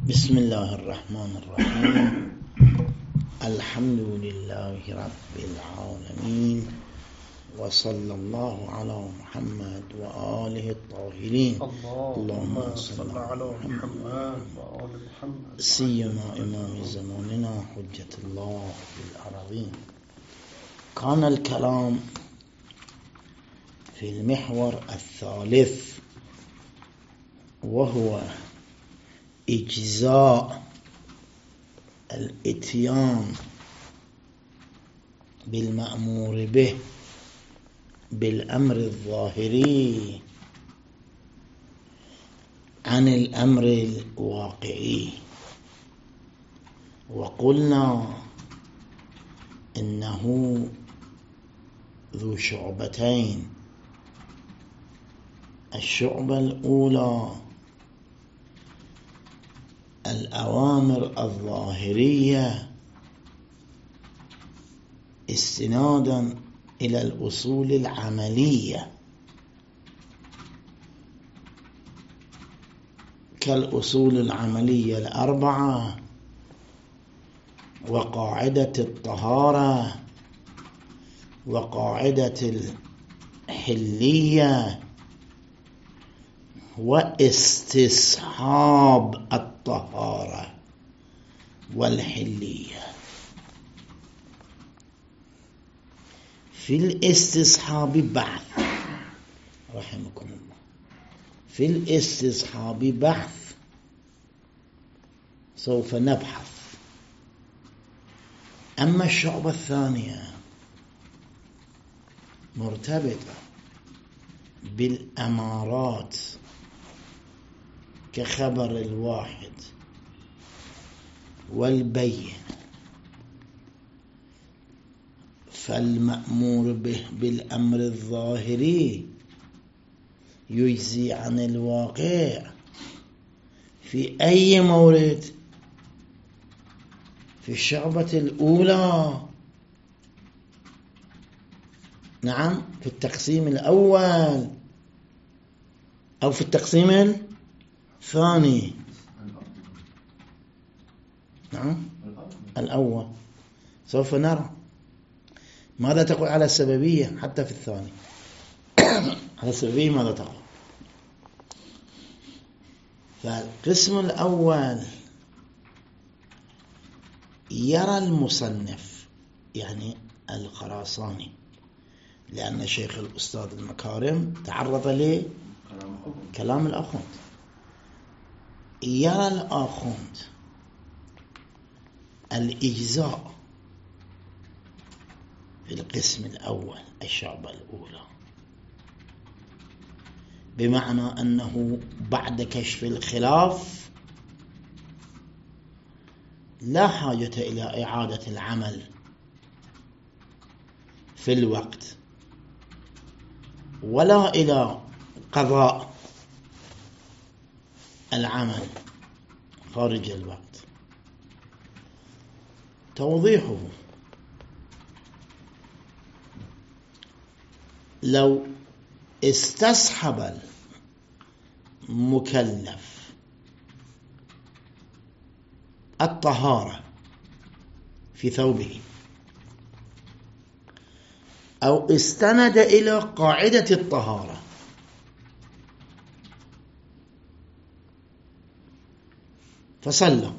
بسم الله الرحمن الرحيم. الحمد لله رب العالمين، وصلى الله على محمد وآله الطاهرين. اللهم صل على محمد وآل محمد سيما إمام زماننا حجة الله في الأراضين. كان الكلام في المحور الثالث، وهو إجزاء الإتيان بالمأمور به بالأمر الظاهري عن الأمر الواقعي. وقلنا إنه ذو شعبتين. الشعبة الأولى الأوامر الظاهرية استنادا إلى الأصول العملية، كالأصول العملية الأربعة وقاعدة الطهارة وقاعدة الحلية واستصحاب الطهارة والحلية. في الاستصحاب بحث رحمكم الله، في الاستصحاب بحث سوف نبحث. أما الشعبة الثانية مرتبطة بالأمارات كخبر الواحد والبين، فالمأمور به بالأمر الظاهري يجزي عن الواقع في أي مورد؟ في الشعبة الأولى، نعم، في التقسيم الأول أو في التقسيم الثاني، نعم الأول. سوف نرى ماذا تقول على السببية حتى في الثاني. على السببية ماذا تقول؟ فالقسم الأول يرى المصنف يعني الخراساني، لأن شيخ الأستاذ المكارم تعرض ليه كلام الأخوند. يرى الأخوند الإجزاء في القسم الأول الشعبة الأولى، بمعنى أنه بعد كشف الخلاف لا حاجة إلى إعادة العمل في الوقت ولا إلى قضاء العمل خارج الوقت. توضيحه: لو استصحب المكلف الطهارة في ثوبه أو استند إلى قاعدة الطهارة فصلى،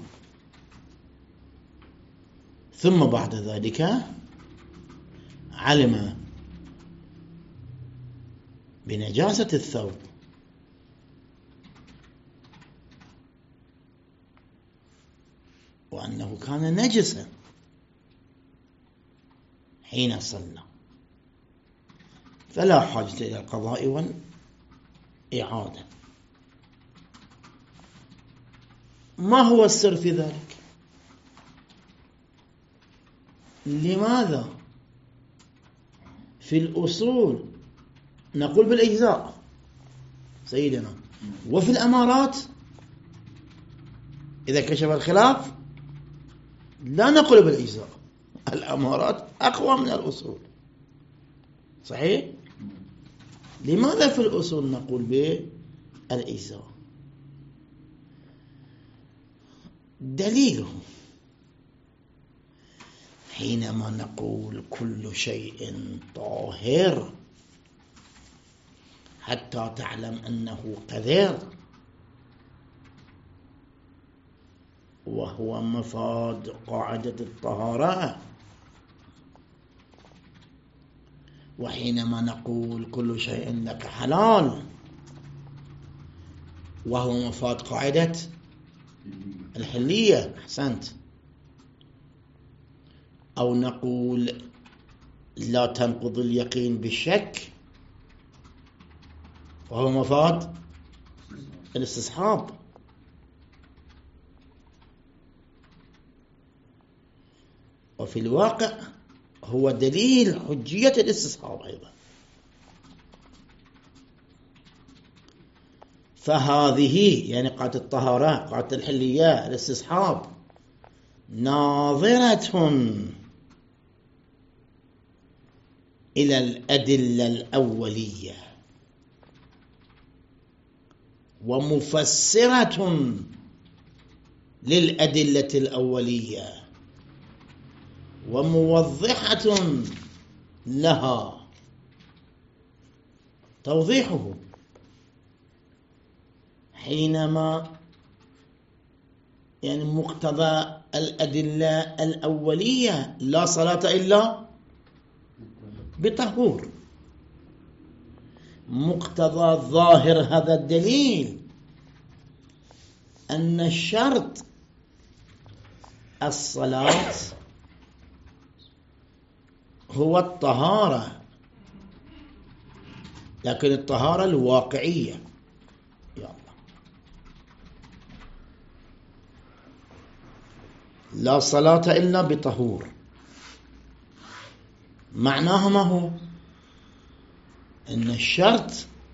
ثم بعد ذلك علم بنجاسة الثوب وأنه كان نجسا حين صلى، فلا حاجة إلى القضاء والإعادة. ما هو السر في ذلك؟ لماذا في الأصول نقول بالإجزاء سيدنا، وفي الأمارات إذا كشف الخلاف لا نقول بالإجزاء؟ الأمارات أقوى من الأصول، صحيح؟ لماذا في الأصول نقول بالإجزاء؟ دليله حينما نقول كل شيء طاهر حتى تعلم أنه قذر، وهو مفاد قاعدة الطهارة. وحينما نقول كل شيء لك حلال، وهو مفاد قاعدة الحلية. أحسنت. أو نقول لا تنقض اليقين بالشك، وهو مفاد الاستصحاب. وفي الواقع هو دليل حجية الاستصحاب أيضا. فهذه يعني قاعدة الطهارة، قاعدة الحلية، الاستصحاب، ناظرة إلى الأدلة الأولية ومفسرة للأدلة الأولية وموضحة لها. توضيحه حينما يعني مقتضى الأدلة الأولية لا صلاة إلا بطهور، مقتضى ظاهر هذا الدليل أن الشرط الصلاة هو الطهارة، لكن الطهارة الواقعية. يا الله، لا صلاة إلا بطهور، معناه ما هو؟ أن الشرط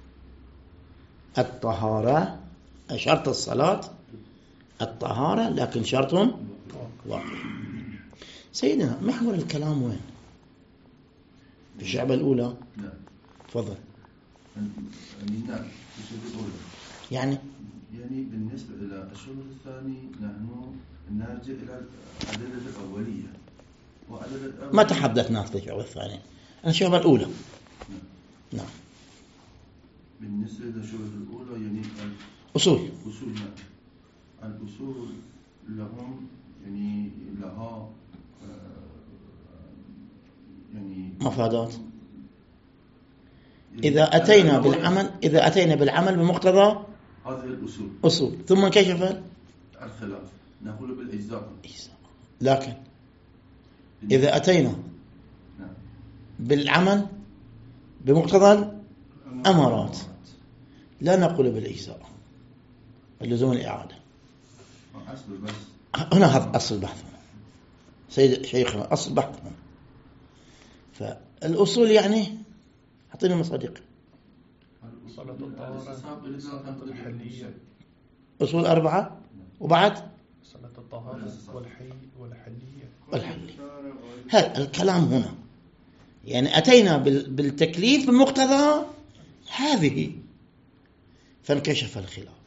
الطهارة، شرط الصلاة الطهارة، لكن شرط واقعي. سيدنا محور الكلام وين؟ في الشعبة الأولى. نعم. تفضل. نعم، في الشعبة الأولى. يعني بالنسبة إلى الشغل الثاني نحن نرجع إلى الأدلة الأولية ما تحدثنا في الشعبة الثانية، الشعبة الأولى. نعم. بالنسبة للشعبة الأولى يعني أصول. نعم. الأصول لهم يعني لها يعني مفادات. إذا أتينا بالعمل بمقتضى هذه الأصول أصول، ثم انكشف الخلاف نقول بالإجزاء. لكن إذا أتينا بالعمل بمقتضى الأمارات لا نقول بالإجزاء، اللزوم الإعادة. هنا هذا أصل البحث سيد شيخنا، أصل البحث. فالأصول يعني أعطيني مصادق. أصول 4 وبعد صلاة الطهارة والحلية. هذا الكلام هنا يعني أتينا بالتكليف بمقتضى هذه، فانكشف الخلاف.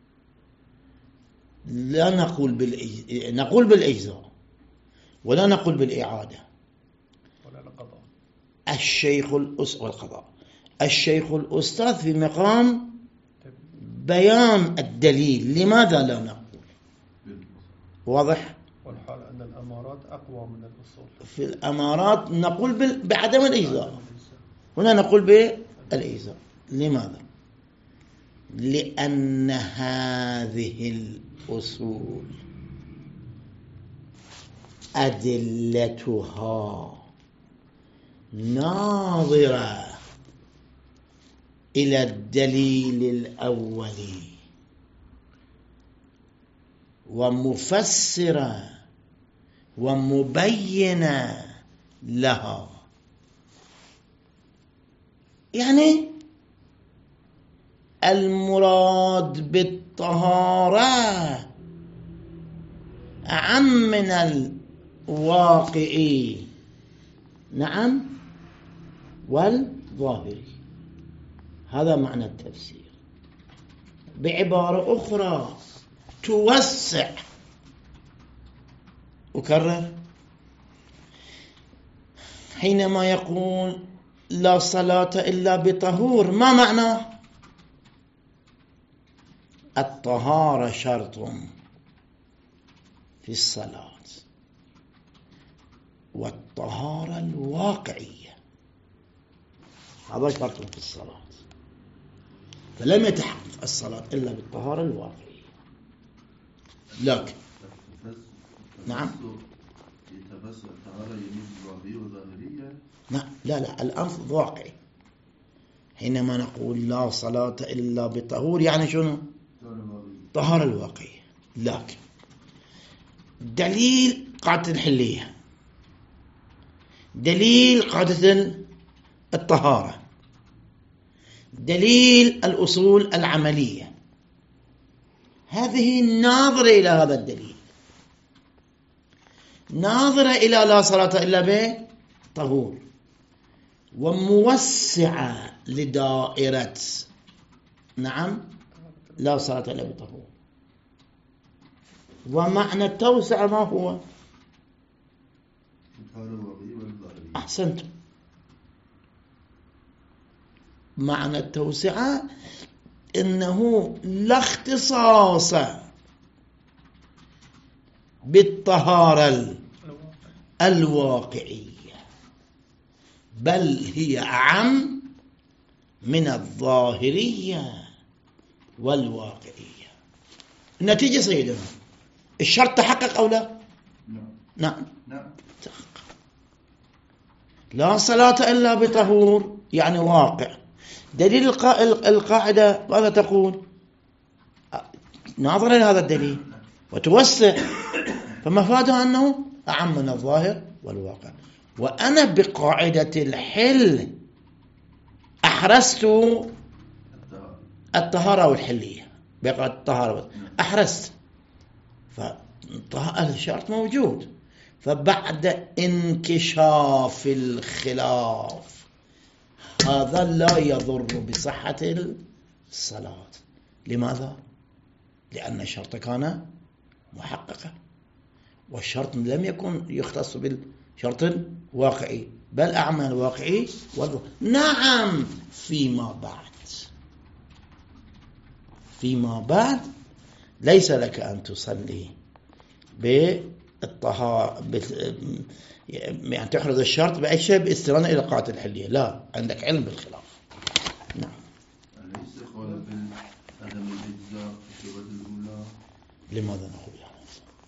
لا نقول بالإجزاء ولا نقول بالإعادة ولا القضاء. الشيخ الأستاذ في مقام بيان الدليل، لماذا لا نقول؟ واضح؟ والحال أن الأمارات أقوى من الأصول. في الأمارات نقول بعدم الإجزاء، هنا نقول بالإجزاء. لماذا؟ لأن هذه الأصول أدلتها ناظرة إلى الدليل الأولي ومفسرة ومبينة لها. يعني المراد بالطهارة أعم من الواقعي، نعم، والظاهري. هذا معنى التفسير. بعبارة أخرى توسع أكرر. حينما يقول لا صلاة إلا بطهور، ما معناه؟ الطهارة شرط في الصلاة، والطهارة الواقعية هذا شرط في الصلاة، فلم يتحقق الصلاة إلا بالطهارة الواقعية. لكن نعم يتبس الطهارة يمين الواقعية وظاهرية. لا الأمر واقعي. حينما نقول لا صلاة إلا بطهور يعني شنو؟ طهارة الواقعية. لكن دليل قاعدة الحلية، دليل قاعدة الطهارة، دليل الأصول العملية، هذه ناظرة إلى هذا الدليل، ناظرة إلى لا صلاة إلا بطهور، وموسعة لدائرة نعم لا صلاة إلا بطهور. ومعنى التوسعة ما هو؟ أحسنت. معنى التوسعة إنه لا اختصاص بالطهارة الواقعية، بل هي أعم من الظاهرية والواقعية. النتيجة سيدنا الشرط تحقق أو لا؟ نعم تحقق. لا صلاة إلا بطهور يعني واقع. دليل القاعدة ماذا تقول؟ ناظرة لهذا الدليل وتوسع، فمفادها أنه أعم من الظاهر والواقع. وأنا بقاعدة الحل أحرزت الطهارة والحلية، بقاعدة الطهارة أحرزت، فالشرط موجود. فبعد انكشاف الخلاف هذا لا يضر بصحة الصلاة. لماذا؟ لأن الشرط كان محققا، والشرط لم يكن يختص بالشرط واقعي، بل أعمى الواقعي نعم. فيما بعد ليس لك أن تصلي بالطهارة يعني تحرز الشرط بأي شيء باستناد إلى قاعدة الحلية، لا، عندك علم بالخلاف. نعم. أليس قول بعدم الإجزاء في الشبهة الأولى؟ لماذا نقول هذا؟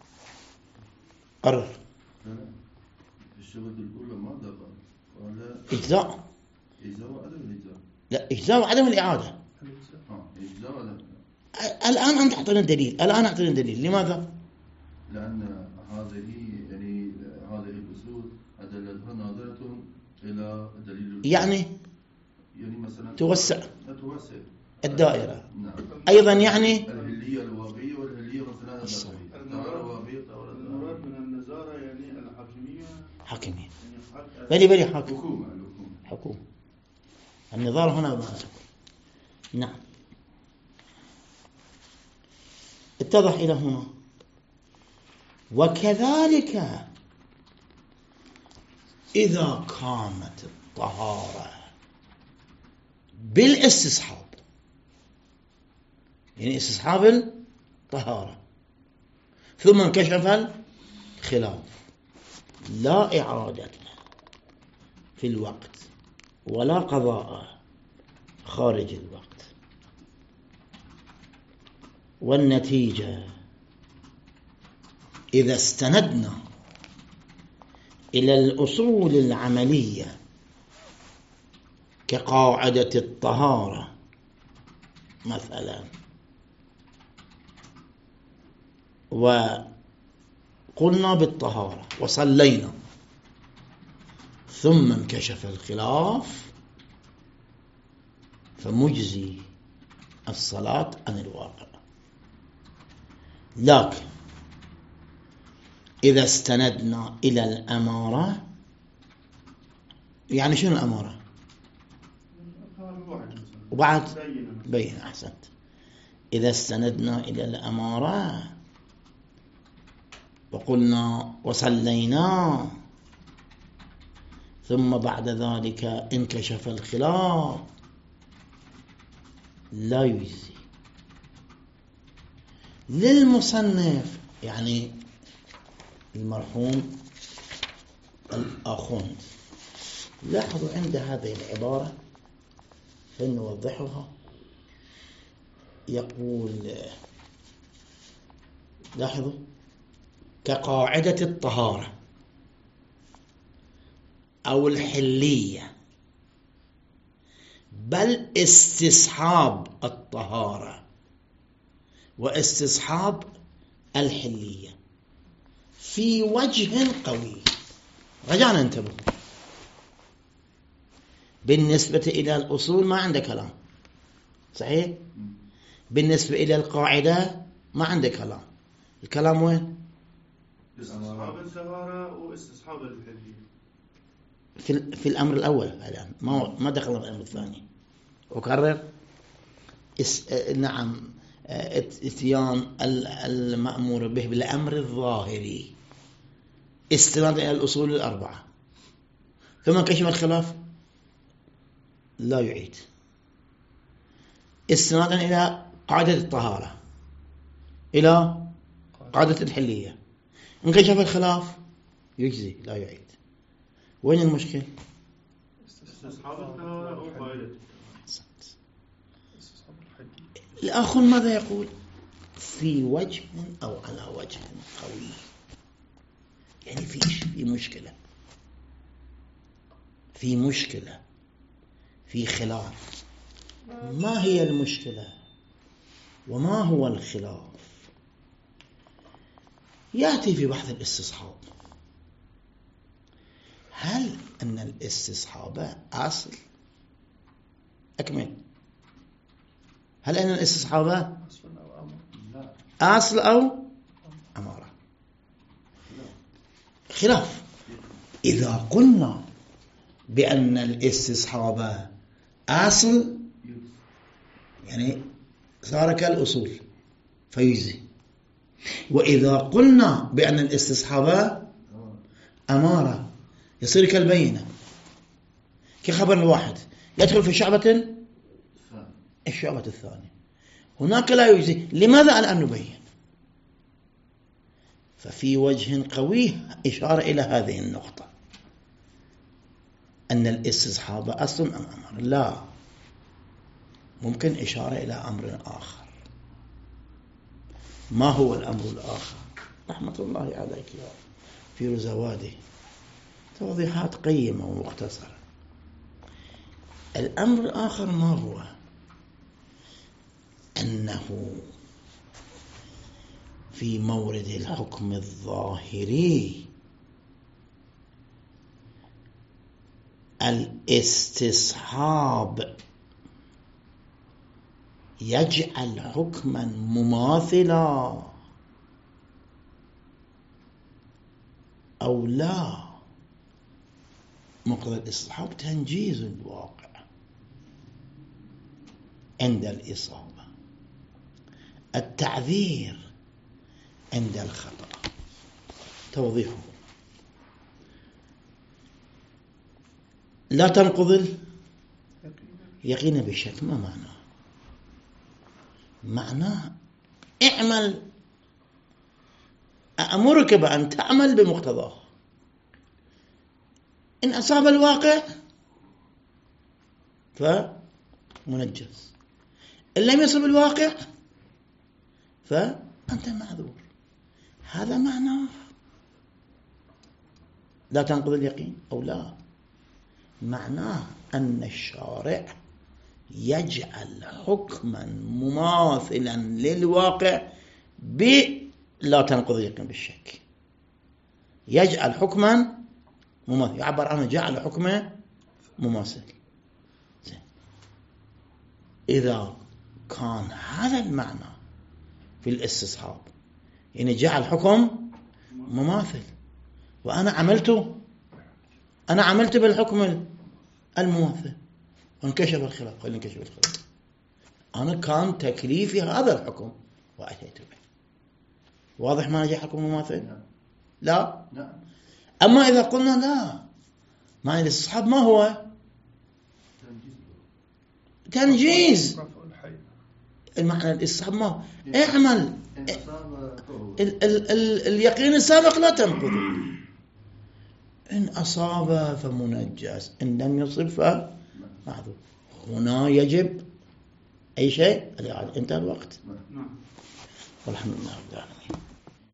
قرر. في الشبهة الأولى ماذا قال؟ إجزاء. إجزاء وعدم الإجزاء. لا، إجزاء وعدم الإعادة. إجزاء وعدم. الآن أنت أعطينا دليل. لماذا؟ لأن هذه يعني هذه الأصول أدلتها ناظرة إلى دليل يعني مثلا توسع الدائرة. نعم. أيضا يعني الهلية الواقعية والهلية مثلا الطهارة الواقعية. المراد من النزارة يعني حاكمية بلي حكومة. النظارة هنا نعم. اتضح إلى هنا. وكذلك إذا كانت الطهارة بالاستصحاب، يعني استصحاب الطهارة ثم انكشف الخلاف، لا إعادة في الوقت ولا قضاء خارج الوقت، والنتيجة إذا استندنا إلى الأصول العملية كقاعدة الطهارة مثلا، وقلنا بالطهارة وصلينا ثم انكشف الخلاف، فمجزي الصلاة عن الواقع. لكن إذا استندنا إلى الأمارة، يعني شنو الأمارة؟ وبعد بين أحسنت. إذا استندنا إلى الأمارة وقلنا وصلينا، ثم بعد ذلك انكشف الخلاف، لا يجزي. للمصنف يعني المرحوم الآخوند، لاحظوا عند هذه العبارة فنوضحها. يقول لاحظوا كقاعدة الطهارة أو الحلية، بل استصحاب الطهارة واستصحاب الحلية في وجه قوي. رجعنا انتبهوا، بالنسبة إلى الأصول ما عنده كلام صحيح، بالنسبة إلى القاعدة ما عنده كلام. الكلام وين؟ استصحاب الطهارة واستصحاب الحلية في الأمر الأول الآن، ما دخل الأمر الثاني. أكرر نعم، اتيان المأمور به بالأمر الظاهري استنادا إلى الأصول الأربعة، ثم كشف الخلاف لا يعيد، استنادا إلى قاعدة الطهارة إلى قاعدة الحلية، انكشف الخلاف يجزي لا يعيد. وين المشكل؟ استصحاب الطهارة أو قاعدة الآخر ماذا يقول؟ في وجه أو على وجه قوي، يعني في مشكلة، في مشكلة، في خلاف. ما هي المشكلة وما هو الخلاف؟ يأتي في بحث الاستصحاب، هل أن الاستصحاب أصل؟ أكمل. هل أن الاستصحاب أصل أو أمارة؟ خلاف. إذا قلنا بأن الاستصحاب أصل يعني صار كالأصول فيجزي، وإذا قلنا بأن الاستصحاب أمارة يصير كالبينة، كخبر الواحد يدخل في الشعبة الثانية، هناك لا يجزي. لماذا الآن نبين؟ ففي وجه قوي إشارة إلى هذه النقطة، أن الاستصحاب أصل أم أمر. لا، ممكن إشارة إلى أمر آخر. ما هو الأمر الآخر؟ رحمة الله عليك يا في رزواده، توضيحات قيمة ومختصرة. الأمر الآخر ما هو؟ أنه في مورد الحكم الظاهري الاستصحاب يجعل حكما مماثلا أو لا. مقتضى الاستصحاب تنجيز الواقع عند الإصابة، التعذير عند الخطأ. توضيحه لا تنقض اليقين بالشك. ما معناه؟ معناه اعمل، أأمرك بأن تعمل بمقتضاه، إن أصاب الواقع فمنجز، إن لم يصب الواقع فأنت معذور. هذا معناه لا تنقض اليقين أو لا، معناه أن الشارع يجعل حكما مماثلا للواقع بلا تنقض اليقين بالشك، يجعل حكما مماثل، يعبر عنه جعل حكما مماثل. إذا كان هذا المعنى في الاستصحاب، يعني جعل حكم مماثل، وأنا عملت بالحكم المماثل وانكشف الخلاف، أنا كان تكليفي هذا الحكم وأتيت به. واضح ما نجح حكم مماثل؟ لا. نعم. أما إذا قلنا لا، معنى الاستصحاب ما هو؟ تنجيز. رفع الحي. المعنى الاستصحاب ما هو؟ اعمل إن أصاب فهو. اليقين السابق لا تنقض. إن أصاب فمنجز، إن لم يصب فمعذور. هنا يجب أي شيء الإعادة. انتهى الوقت. نعم. والحمد لله رب العالمين.